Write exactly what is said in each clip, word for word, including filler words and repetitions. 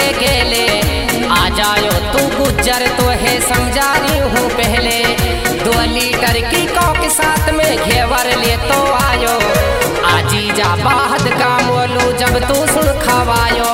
गेले। आ जायो तू गुज्जर तो है समझा रही हूँ पहले। दो लीटर की कोक साथ में घेवर ले तो आयो। आजी जा बाद का मोलू जब तू सुन खवायो।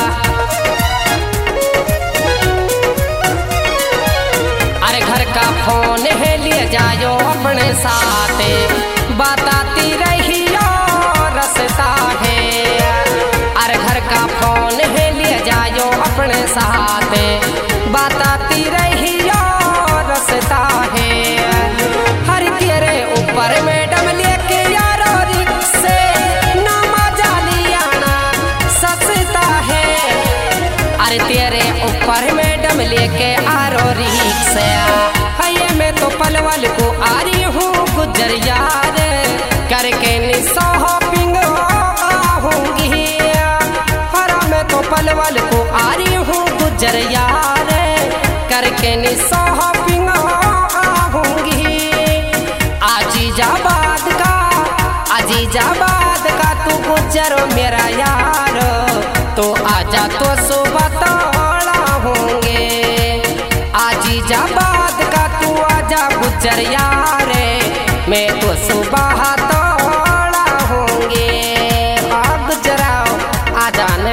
अरे घर का फोन है लिए जायो अपने साथ, बताती रही रसता है। अरे घर का फोन है लिए जायो अपने साथ, बताती रही रसता है। हर तेरे ऊपर मैडम लेके यारो रिक्शे ना मजा लियाना सस्ता है। अरे तेरे ऊपर मैडम लेके आरो रिक्शे, ये मैं तो पलवल को आ रही हूँ गुज्जर यार, करके शॉपिंग आहूंगी। हरा मैं तो पलवल को आ रही हूँ गुज्जर यार, करके शॉपिंग आहूंगी। आजीजाबाद का आजीजाबाद का तू गुज्जर मेरा यार, तो आजा तो सुबह तोड़ा होंगे। आजीजाबाद का तू आजा गुज्जर यार, मैं तो सुबह तोड़ा होंगे। आ गुजराओ आ जाने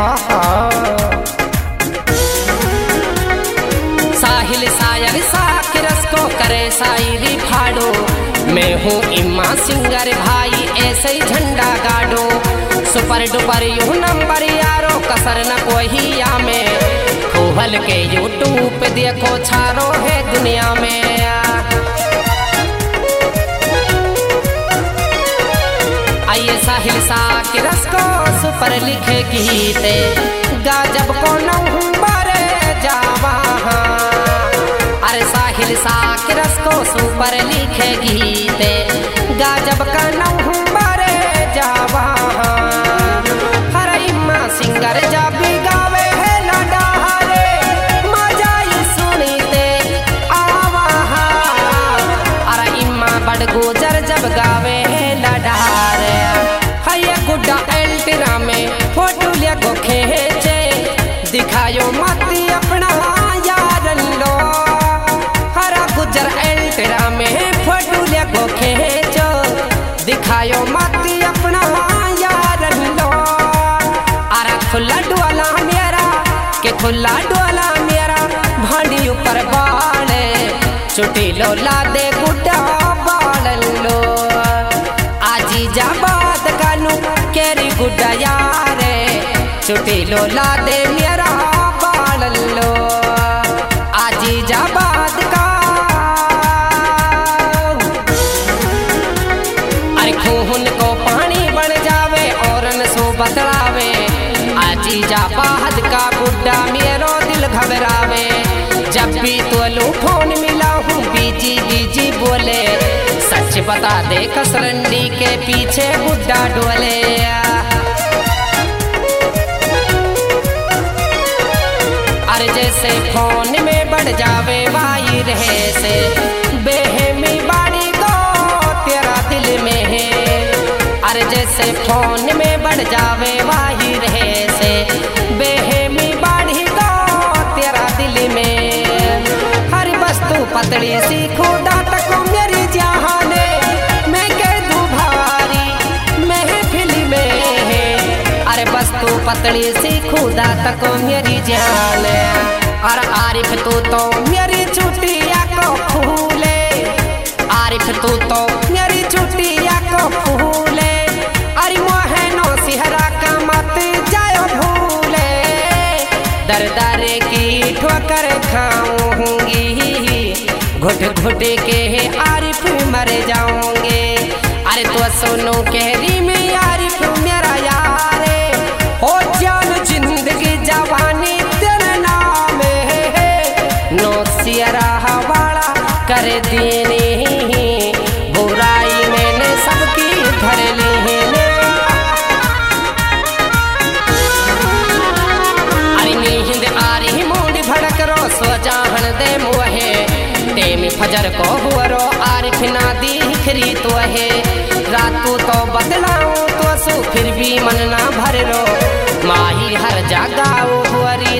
साहिल सायर साकिरस को करे शायरी फाड़ो। मैं हूँ इम्मा सिंगर भाई ऐसे ही झंडा गाड़ो। सुपर डुपर यू नंबर यारो कसर न कोई या में, खोहल के यूट्यूब पे देखो छारो है दुनिया में। आइए साहिल साकिरस को सुपर लिखे गीते, गाजब को नंबर जावा। अरे साहिल साकिरस को सुपर लिखे गीते, गाजब का नंबर जावा। हर इम्मा सिंगर जब गावे है लडारे, मजा ही सुनीते आवा। अरे इम्मा बड़ गुजर जब गावे है लडारे, हये गुड्डा एल्टरा में फोटो ले को खींचे, दिखायो मती अपना यार लो। हरा गुजर एल्टरा में फोटो ले को खींचो, दिखायो मती अपना यार लो। अरे खुला डोला मेरा के खुला डोला मेरा, भांडी ऊपर बाड़े चुटी लोला दे गुड्डा बाड़ लो। आजीजाबाद का नू केरी गुड्डा यारे, चुटी लोला दे मेरा बाड़ लो। आजीजाबाद का अरे खून को पानी बन जावे और न सो बतलावे। आजीजाबाद का गुड्डा मेरो दिल घबरावे। जब भी तो लो फोन मिला हूँ बीजी बीजी बोले, सच बता दे कसरंडी के पीछे गुड्डा डोले। अरे जैसे फोन में बढ़ जावे वाई रहे से, बेहमी बाड़ी को तेरा दिल में है। अरे जैसे फोन में बढ़ जावे वाही रहे से, बेहमी बाड़ी को तेरा दिल में। हर वस्तु पतड़ी सी खुदा तक मेरी जहाने, मैं कह दूं भारी महफिल में है। अरे वस्तु पतड़ी सी खुदा तक मेरी जान। और आरिफ तू तो मेरी छुट्टियाँ को फूले, आरिफ तू तो मेरी छुट्टियाँ को फूले। अरे मोहनो सिहरा का मत जायो भूले, दर दर की ठोकर खाऊंगी, घुट घुट के आरिफ मर जाऊंगे। अरे तो सुनो कहरी में आरिफ मेरा यारे, हो जान जिंदगी जवानी तेरे नाम है। नो सियरा हवाला कर देने, बुराई मैंने सबकी धर ली। अरे नींद आ रही मूड भड़क रो सो जाहन दे मुहे, टेमी फजर को हुरो आरिफ ना दिखरी तो है। रातू तो बदलाऊं तो सो फिर भी मन ना भर रो, माही हर जगह हुरी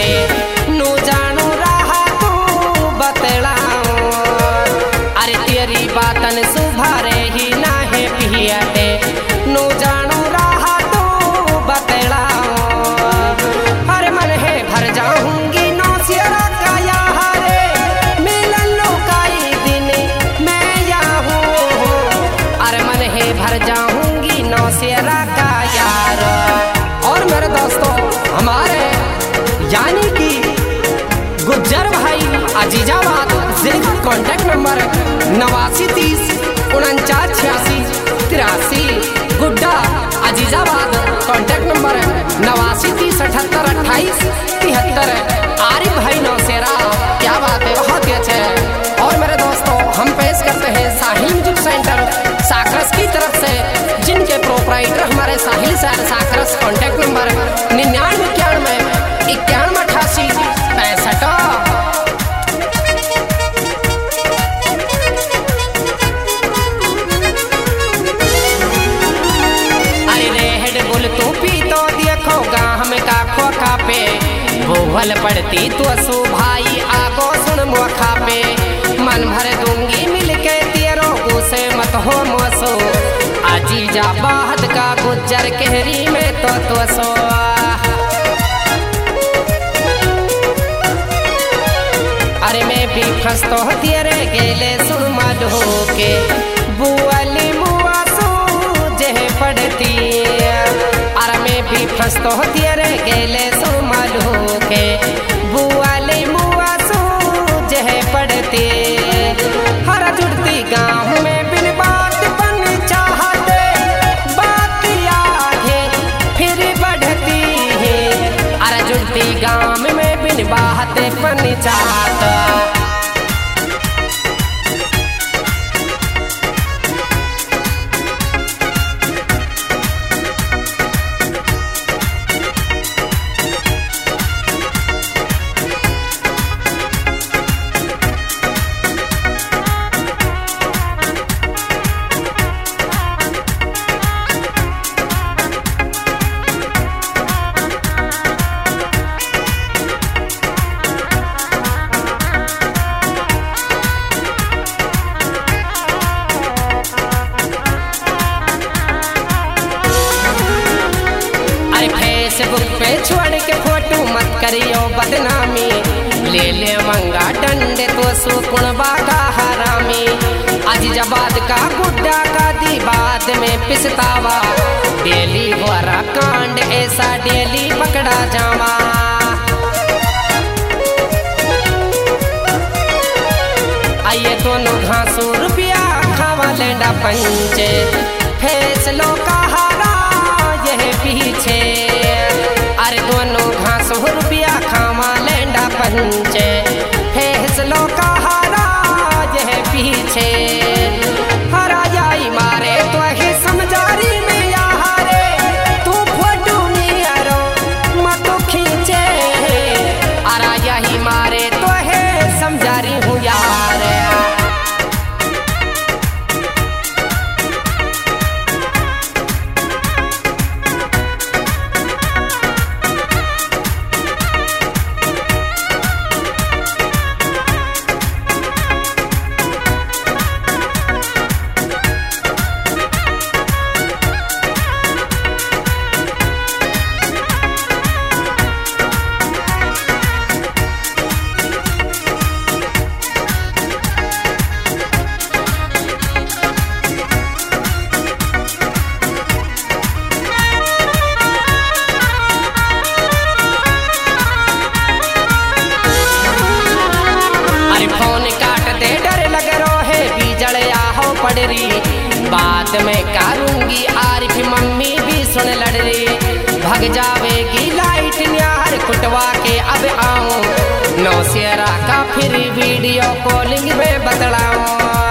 टे नो जानू रहा तू बतलाओ। अरे तेरी बातन सुभारे ही ना है पियाटे नो जानू रहा तू बतलाओ। अरे मन है भर जाऊंगी नौ सिरा का यारे मिलन लो काई दिन मैं याहू। अरे मन है भर जाऊंगी नौ सिरा का यार। और मेरे दोस्तों हमारे यानी कि गुज्जर भाई अजीजाबाद जिले का कॉन्टैक्ट नंबर नवासी तीस उनचास छियासी तिरासी। गुड्डा अजीजाबाद कॉन्टैक्ट नंबर नवासी तीस अठहत्तर अट्ठाईस तिहत्तर। आरिफ भाई नौसेरा क्या बात है, बहुत ही अच्छे है। और मेरे दोस्तों हम पेश करते हैं साहिल म्यूजिक सेंटर साकरस की तरफ से, जिनके प्रोपराइटर हमारे साहिल सर साकरस। कॉन्टैक्ट नंबर निन्यानवे इक्यानवे इक्यानवे अठासी पैंसठ। अरे रेहड़ बुल तू पी तो देखो गाँव में का खोखा पे बोहल पड़ती तो सो भाई आगो सुन मोखा पे। मन भर दूंगी मिलके तेरो गुस्से मत हो मोसो। अजीजाबाद का गुज्जर कहरी में तो तो सो। अरे मैं भी फंस तो तेरे गेले सुन मधो के बुआली मुआ सो जह पड़ती। अरे मैं भी फंस तो तेरे गेले सुन मधो के बुआली मुआ सो जह पड़ती। हर जुड़ती गाँव में बिन बात बन चाहते बात आगे फिर बढ़ती है। अरे जुड़ती गाँव में बिन बात बन चाहता। फेसबुक पे छोड़ के फोटो मत करियो बदनामी। ले ले मंगा डंडे तो सुकुण बागा हरामी। अजीजाबाद का गुड्डा का दी बाद में पिसतावा। डेली होरा कांड ऐसा डेली पकड़ा जावा। आइए दोनों घासू रुपया खावा लेंडा पंचे फैसलों का हारा यह पीछे। अरे दोनों घास रुपया खावा लेंडा पंचे फैसलों का हारा यह पीछे। हरा जाई मारे तो ही समझारी में यारे तू फोटो नियरो मत खींचे। अरा यही मारे तो है समझारी हूँ यार। बात में करूंगी आरिफ मम्मी भी सुन लड़ रही। भग जावेगी लाइट न्यार कुटवा के अब आऊं नौसेरा का फिर वीडियो कॉलिंग में बतलाऊं।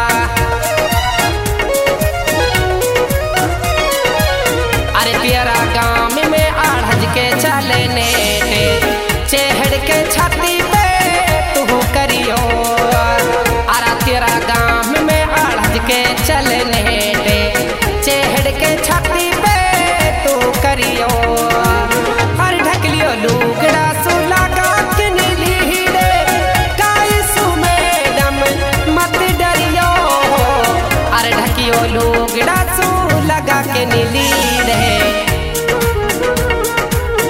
अरे तेरा गाँव में आढ़ के चले नेटे चेहड़ के छाती पे तू करियो। अरे तेरा गाँव में आढ़ के चले नेटे चेहड़ के छाती पे तू करियो। हर ढकलियो लूकड़ा सुला का लोग डांसू लगा के नीली